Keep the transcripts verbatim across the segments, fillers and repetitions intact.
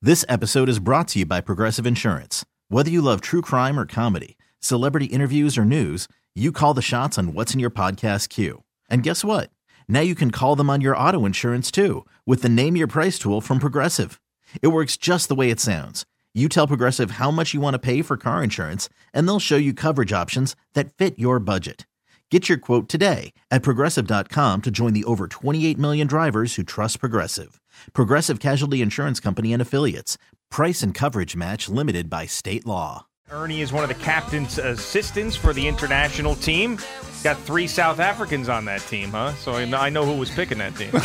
This episode is brought to you by Progressive Insurance. Whether you love true crime or comedy, celebrity interviews or news, you call the shots on what's in your podcast queue. And guess what? Now you can call them on your auto insurance too with the Name Your Price tool from Progressive. It works just the way it sounds. You tell Progressive how much you want to pay for car insurance, and they'll show you coverage options that fit your budget. Get your quote today at Progressive dot com to join the over twenty-eight million drivers who trust Progressive. Progressive Casualty Insurance Company and Affiliates. Price and coverage match limited by state law. Ernie is one of the captain's assistants for the international team. Got three South Africans on that team, huh? So I know who was picking that team.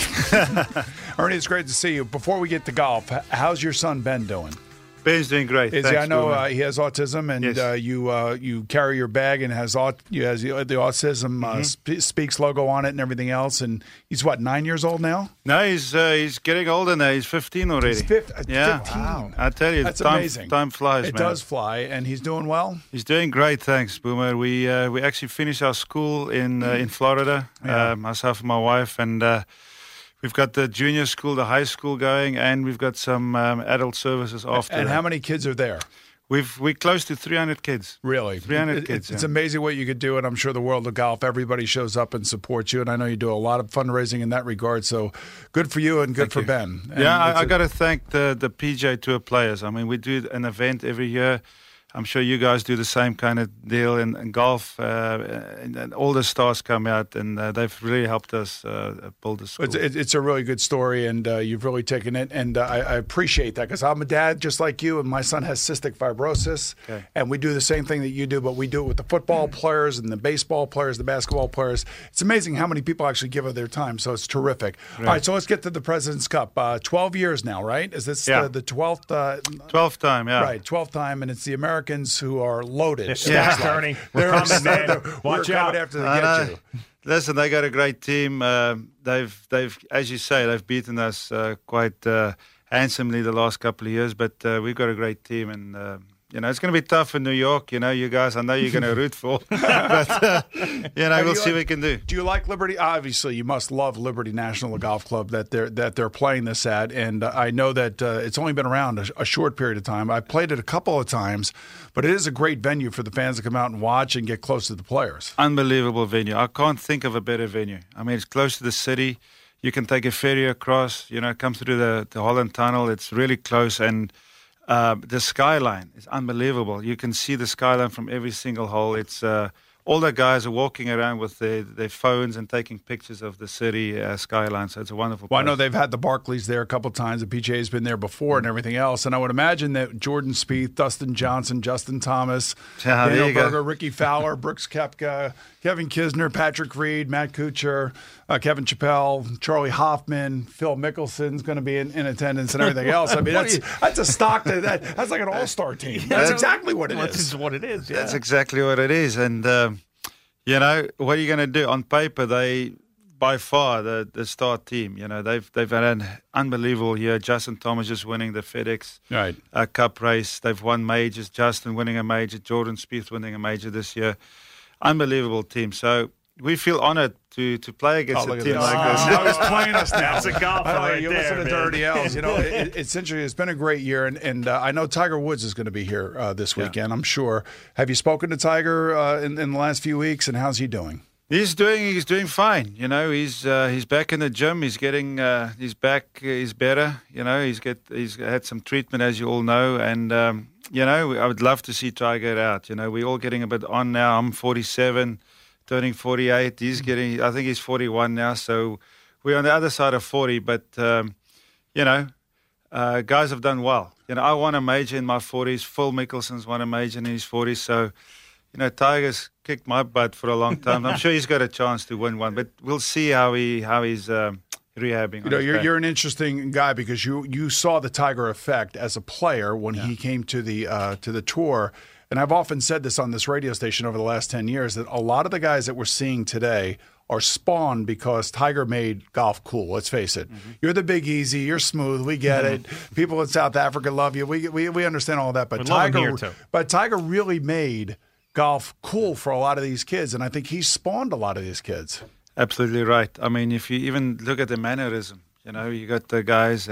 Ernie, it's great to see you. Before we get to golf, how's your son Ben doing? Ben's doing great. Is Thanks, he, I know Boomer. uh, he has autism, and Yes. uh, you uh, you carry your bag and has aut- you has the, the autism uh, Mm-hmm. sp- speaks logo on it and everything else. And he's what, nine years old now? No, he's uh, he's getting older now. He's fifteen already. He's fif- uh, yeah. fifteen. Wow. I tell you, That's time, amazing. Time flies, It man. does fly, and he's doing well. He's doing great, thanks, Boomer. We uh, we actually finished our school in uh, in Florida, Yeah. uh, myself and my wife, and uh, we've got the junior school, the high school going, and we've got some um, adult services after. And that. how many kids are there? We've we're close to three hundred kids. Really? three hundred It- kids. It's, it's yeah. amazing what you could do, and I'm sure the world of golf, everybody shows up and supports you, and I know you do a lot of fundraising in that regard, so good for you and good Thank for you. Ben. And Yeah, it's I, I a- got to thank the, the P G A Tour players. I mean, we do an event every year. I'm sure you guys do the same kind of deal in, in golf, uh, and, and all the stars come out, and uh, they've really helped us uh, build the school. It's, it- it's a really good story, and uh, you've really taken it, and uh, I, I appreciate that because I'm a dad just like you, and my son has cystic fibrosis, Okay. and we do the same thing that you do, but we do it with the football players and the baseball players, the basketball players. It's amazing how many people actually give of their time, so it's terrific. All right, so let's get to the President's Cup. Uh, twelve years now, right? Is this Yeah. the, the twelfth? Uh, twelfth time, yeah. Right, twelfth time, and it's the Americans who are loaded. They're it stacked, looks like. Ernie. We're They're coming, man. We're Watch coming out. after they I get know. you. Listen, they got a great team. Um they've, they've, as you say, they've beaten us uh, quite uh, handsomely the last couple of years. But uh, we've got a great team, and uh, you know it's going to be tough in New York. You know, you guys, I know you're going to root for, but uh, you know, Have we'll you see like- what we can do. Do you like Liberty? Obviously, you must love Liberty National Golf Club that they're that they're playing this at, and uh, I know that uh, it's only been around a, a short period of time. I played it a couple of times, but it is a great venue for the fans to come out and watch and get close to the players. Unbelievable venue. I can't think of a better venue. I mean, it's close to the city. You can take a ferry across, you know, come through the, the Holland Tunnel. It's really close. And uh, the skyline is unbelievable. You can see the skyline from every single hole. It's uh, all the guys are walking around with their, their phones and taking pictures of the city uh, skyline. So it's a wonderful Well, I place. know they've had the Barclays there a couple of times. The P G A's been there before and everything else. And I would imagine that Jordan Spieth, Dustin Johnson, Justin Thomas, Yeah, there Daniel you go. Berger, Ricky Fowler, Brooks Koepka, Kevin Kisner, Patrick Reed, Matt Kuchar, uh, Kevin Chappelle, Charlie Hoffman, Phil Mickelson's going to be in, in attendance and everything else. I mean, that's that's a stock that, that that's like an all-star team. That's exactly what it Well, this is. is what it is. Yeah. That's exactly what it is. And, um, you know, what are you going to do? On paper, they, by far, the, the star team. You know, they've they've had an unbelievable year. Justin Thomas just winning the FedEx Right. uh, Cup race. They've won majors. Justin winning a major. Jordan Spieth winning a major this year. Unbelievable team. So we feel honored to to play against Oh, a look at team this. like this. Oh, he's playing us now. That's a golfer I know, right you there, listen to man. Dirty L's. You know, it, it's interesting. It's been a great year, and, and uh, I know Tiger Woods is going to be here uh, this weekend. I'm sure. Have you spoken to Tiger uh, in, in the last few weeks, and how's he doing? He's doing he's doing fine. You know, he's uh, he's back in the gym. He's getting uh, he's back. He's better. You know, he's get he's had some treatment, as you all know, and um, you know, I would love to see Tiger out. You know, we're all getting a bit on now. I'm forty-seven, turning forty-eight. He's getting. I think he's forty-one now. So we're on the other side of forty. But um, you know, uh, guys have done well. You know, I won a major in my forties. Phil Mickelson's won a major in his forties. So. You know, Tiger's kicked my butt for a long time. I'm sure he's got a chance to win one, but we'll see how he how he's um, rehabbing. You know, you're you're an interesting guy because you you saw the Tiger effect as a player when yeah. he came to the uh, to the tour. And I've often said this on this radio station over the last ten years that a lot of the guys that we're seeing today are spawned because Tiger made golf cool. Let's face it. Mm-hmm. You're the Big Easy. You're smooth. We get mm-hmm. it. People in South Africa love you. We we we understand all that. But we Tiger, but Tiger really made golf cool for a lot of these kids, and I think he spawned a lot of these kids. Absolutely right. I mean, if you even look at the mannerism, you know, you got the guys. Uh,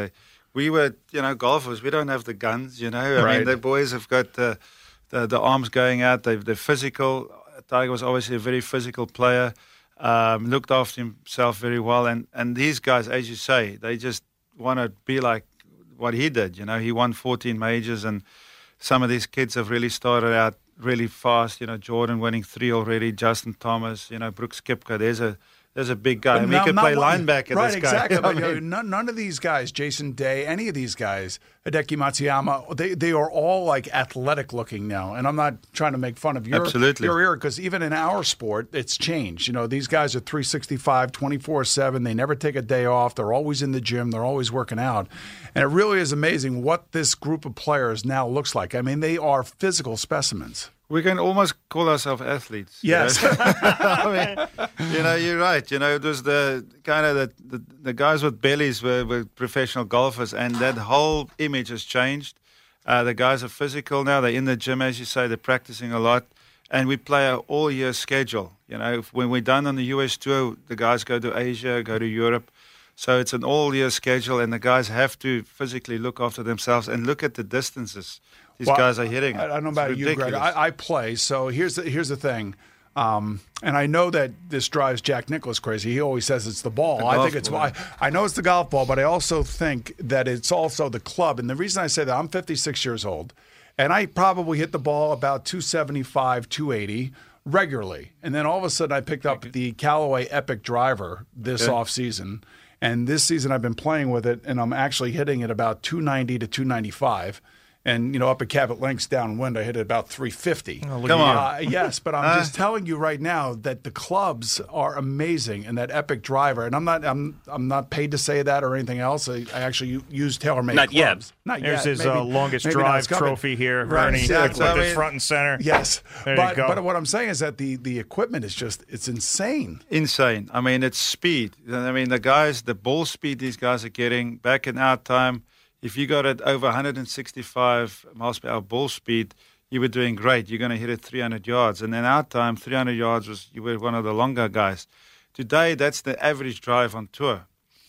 we were, you know, golfers. We don't have the guns, you know. I Right. mean, the boys have got the the, the arms going out. They, they're physical. Tiger was obviously a very physical player. Um, looked after himself very well. And, and these guys, as you say, they just want to be like what he did. You know, he won fourteen majors, and some of these kids have really started out really fast. You know, Jordan winning three already, Justin Thomas, you know, Brooks Koepka. There's a There's a big guy. I mean, Now, he could not play one- linebacker. Right, this guy. exactly. I But, you know, mean, none, none of these guys, Jason Day, any of these guys, Hideki Matsuyama, they, they are all like athletic looking now. And I'm not trying to make fun of your, Absolutely. your era, because even in our sport, it's changed. You know, these guys are three sixty-five, twenty-four seven. They never take a day off. They're always in the gym. They're always working out. And it really is amazing what this group of players now looks like. I mean, they are physical specimens. we can almost call ourselves athletes. you Yes. know? I mean, you know, you're right. You know, it was the kind of the, the, the guys with bellies were, were professional golfers, and that whole image has changed. Uh, the guys are physical now. They're in the gym, as you say. They're practicing a lot. And we play an all-year schedule. You know, if, when we're done on the U S tour, the guys go to Asia, go to Europe. So it's an all-year schedule, and the guys have to physically look after themselves and look at the distances these Well, guys are hitting. I, I don't know It's about you, Greg. ridiculous. I, I play, so here's the, here's the thing. Um, and I know that this drives Jack Nicklaus crazy. He always says it's the ball. The I golf think it's ball. I, I know it's the golf ball, but I also think that it's also the club. And the reason I say that, I'm fifty-six years old, and I probably hit the ball about two seventy-five, two eighty regularly. And then all of a sudden I picked up the Callaway Epic driver this Okay. off season. And this season I've been playing with it, and I'm actually hitting it about two ninety to two ninety-five. And, you know, up at Cabot Links downwind, I hit it about three fifty. Oh, look Come at you. on. Uh, yes, but I'm just telling you right now that the clubs are amazing, and that Epic driver. And I'm not, I'm, I'm not paid to say that or anything else. I, I actually u- use TaylorMade Not yet. clubs. Not There's yet. his uh, Maybe- longest maybe now it's drive coming. trophy here, Right, Ernie. exactly. With I this mean- front and center. Yes, There you but go. but what I'm saying is that the the equipment is just it's insane. Insane. I mean, it's speed. I mean, the guys, the ball speed these guys are getting back in our time. If you got it over one sixty-five miles per hour ball speed, you were doing great. You're going to hit it three hundred yards. And in our time, three hundred yards was you were one of the longer guys. Today, that's the average drive on tour.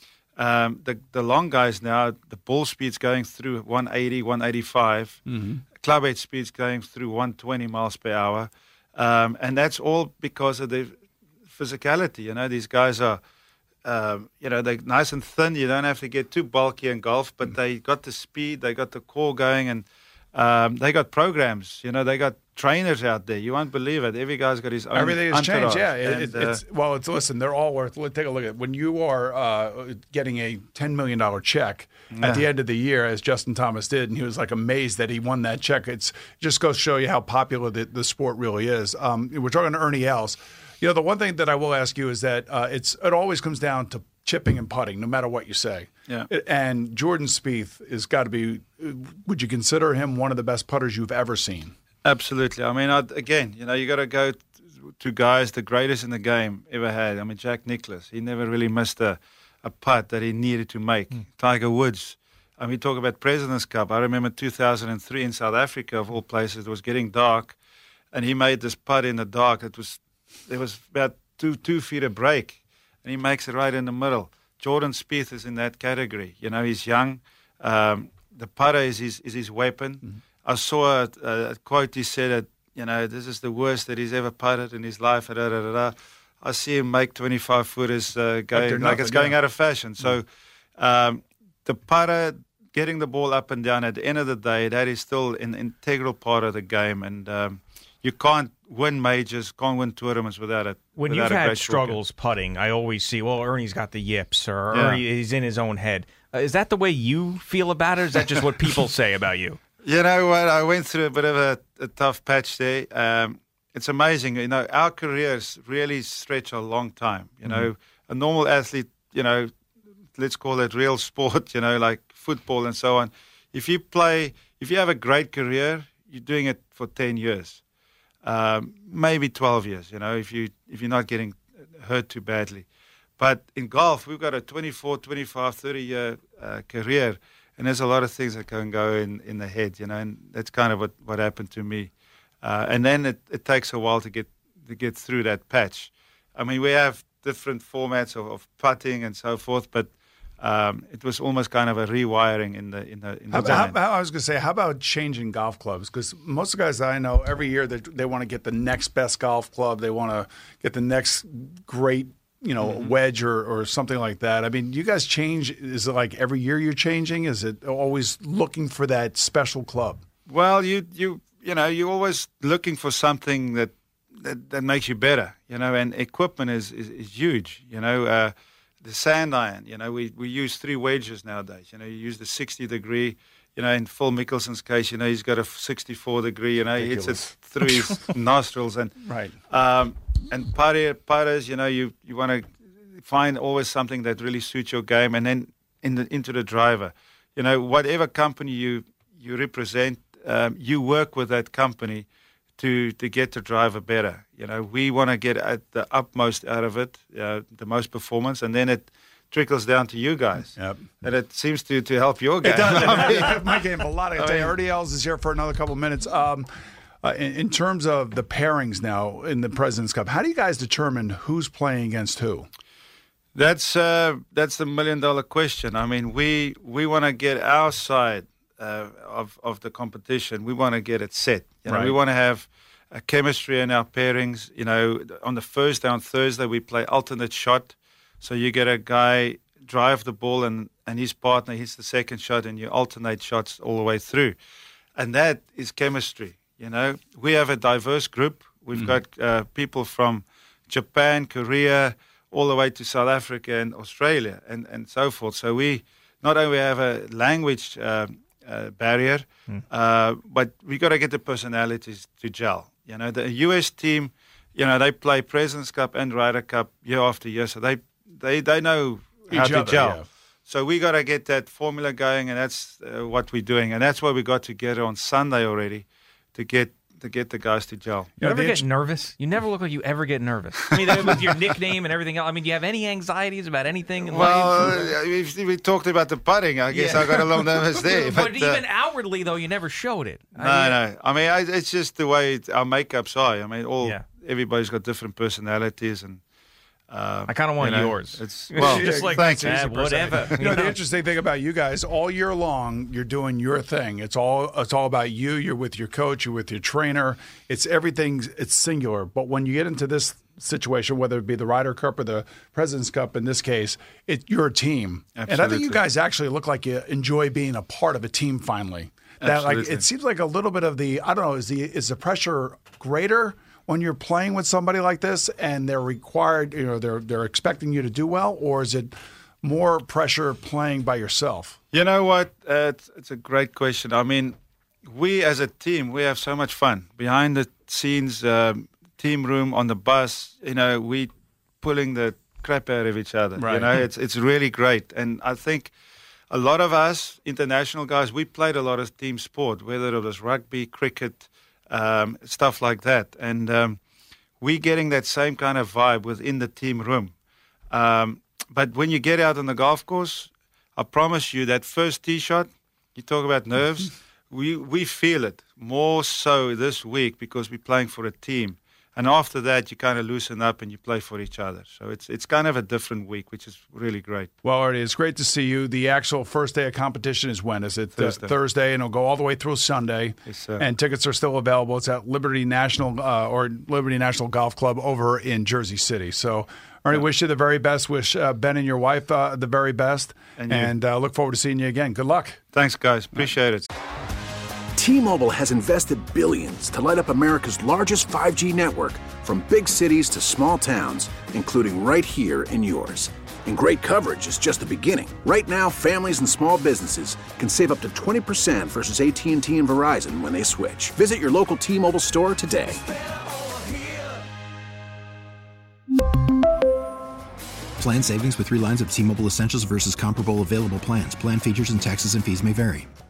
Um, the the long guys now, the ball speed's going through one eighty, one eighty-five. Mm-hmm. Club head speed's going through one twenty miles per hour. Um, and that's all because of the physicality. You know, these guys are, um, you know, they're nice and thin. You don't have to get too bulky in golf, but they got the speed, they got the core going, and um, they got programs. You know, they got trainers out there. You won't believe it. Every guy's got his own Everything has entourage. changed. Yeah, it, And, it, uh, it's well, it's listen. They're all worth. Let's take a look at when you are uh, getting a ten million dollar check at the end of the year, as Justin Thomas did, and he was like amazed that he won that check. It's just goes to show you how popular the, the sport really is. Um, we're talking to Ernie Els. You know, the one thing that I will ask you is that uh, it's it always comes down to chipping and putting, no matter what you say. Yeah. And Jordan Spieth has got to be. Would you consider him one of the best putters you've ever seen? Absolutely. I mean, I'd, again, you know, you got to go t- to guys, the greatest in the game ever had. I mean, Jack Nicklaus, he never really missed a, a putt that he needed to make. Mm. Tiger Woods. I mean, talk about President's Cup. I remember two thousand three in South Africa, of all places, it was getting dark, and he made this putt in the dark. It was, there was about two two feet of break, and he makes it right in the middle. Jordan Spieth is in that category. You know, he's young. Um, the putter is his, is his weapon. Mm-hmm. I saw a, a quote. He said that, you know, this is the worst that he's ever putted in his life. Da, da, da, da. I see him make twenty-five footers uh, going like, like it's going yeah. out of fashion. So um, the putter, getting the ball up and down, at the end of the day, that is still an integral part of the game. And um, you can't win majors, can't win tournaments without it. When without you've a had great struggles putting, I always see, well, Ernie's got the yips, or Yeah. Ernie, he's in his own head. Uh, is that the way you feel about it, or is that just what people say about you? You know what? I went through a bit of a, a tough patch there. Um, it's amazing. You know, our careers really stretch a long time. You know, mm-hmm. a normal athlete, you know, let's call it real sport, you know, like football and so on. If you play, if you have a great career, you're doing it for ten years, um, maybe twelve years, you know, if, you, if you're not getting hurt too badly. But in golf, we've got a twenty-four, twenty-five, thirty-year uh, career. And there's a lot of things that can go in, in the head, you know, and that's kind of what, what happened to me. Uh, and then it, it takes a while to get to get through that patch. I mean, we have different formats of, of putting and so forth, but um, it was almost kind of a rewiring in the in the in the How, brain. how, how, I was going to say, how about changing golf clubs? Because most of the guys that I know, every year they, they want to get the next best golf club. They want to get the next great, you know, mm-hmm. wedge or, or something like that. I mean, you guys change. Is it like every year you're changing? Is it always looking for that special club? Well, you you you know, you're always looking for something that that, that makes you better, you know, and equipment is, is, is huge, you know. Uh, the sand iron, you know, we, we use three wedges nowadays. You know, you use the sixty degree, you know, in Phil Mickelson's case, you know, he's got a sixty-four degree, you know, he hits it through his nostrils. And right. Um, and putter, putters, you know, you, you want to find always something that really suits your game. And then in the, into the driver, you know, whatever company you, you represent, um, you work with that company to to get the driver better. You know, we want to get at the utmost out of it, uh, the most performance, and then it trickles down to you guys. Yep. And it seems to, to help your game. It does. I mean, my game a lot. I can tell you, Ernie Els is here for another couple of minutes. Um, uh, in, in terms of the pairings now in the President's Cup, how do you guys determine who's playing against who? That's uh, that's the million dollar question. I mean, we we want to get our side uh, of of the competition. We want to get it set. You know, right. We want to have a chemistry in our pairings. You know, on the first day, on Thursday, we play alternate shot. So you get a guy drive the ball and, and his partner hits the second shot, and you alternate shots all the way through. And that is chemistry. You know, we have a diverse group. We've mm. got uh, people from Japan, Korea, all the way to South Africa and Australia and, and so forth. So we not only have a language uh, uh, barrier, mm. uh, but we got to get the personalities to gel. You know, the U S team, you know, they play President's Cup and Ryder Cup year after year, so they they, they know how Each to other, gel. Yeah. So we got to get that formula going, and that's uh, what we're doing. And that's why we got together on Sunday already to get to get the guys to gel. You ever get nervous? You never look like you ever get nervous. I mean, with your nickname and everything else. I mean, do you have any anxieties about anything in well, life? Uh, we, we talked about the putting. I guess yeah. I got a little nervous there. but, but uh, even even outwardly, though, you never showed it. No, I mean, no. I mean, I, it's just the way it, our makeups are. I mean, all yeah. everybody's got different personalities, and uh, I kind of want you know, yours. It's well, just like thank you. eh, whatever. You know, the interesting thing about you guys, all year long, you're doing your thing. It's all it's all about you. You're with your coach. You're with your trainer. It's everything. It's singular. But when you get into this situation, whether it be the Ryder Cup or the President's Cup, in this case, it, you're a team. Absolutely. And I think you guys actually look like you enjoy being a part of a team. Finally, that Absolutely. like it seems like a little bit of the I don't know. Is the is the pressure greater when you're playing with somebody like this and they're required, you know, they're they're expecting you to do well, or is it more pressure playing by yourself? You know what? Uh, it's, it's a great question. I mean, we as a team, we have so much fun behind the scenes, um, team room, on the bus. You know, we pulling the crap out of each other. Right. You know, it's it's really great, and I think a lot of us international guys, we played a lot of team sport, whether it was rugby, cricket. Um, stuff like that, and um, we're getting that same kind of vibe within the team room. Um, but when you get out on the golf course, I promise you that first tee shot, you talk about nerves, we we feel it more so this week because we're playing for a team. And after that, you kind of loosen up and you play for each other. So it's it's kind of a different week, which is really great. Well, Artie, it's great to see you. The actual first day of competition is when? Is it Thursday? Uh, Thursday, and it'll go all the way through Sunday. Yes, sir. And tickets are still available. It's at Liberty National uh, or Liberty National Golf Club over in Jersey City. So, Artie, yeah. wish you the very best. Wish uh, Ben and your wife uh, the very best. And, and uh, look forward to seeing you again. Good luck. Thanks, guys. Appreciate it. T-Mobile has invested billions to light up America's largest five G network, from big cities to small towns, including right here in yours. And great coverage is just the beginning. Right now, families and small businesses can save up to twenty percent versus A T and T and Verizon when they switch. Visit your local T-Mobile store today. Plan savings with three lines of T-Mobile Essentials versus comparable available plans. Plan features and taxes and fees may vary.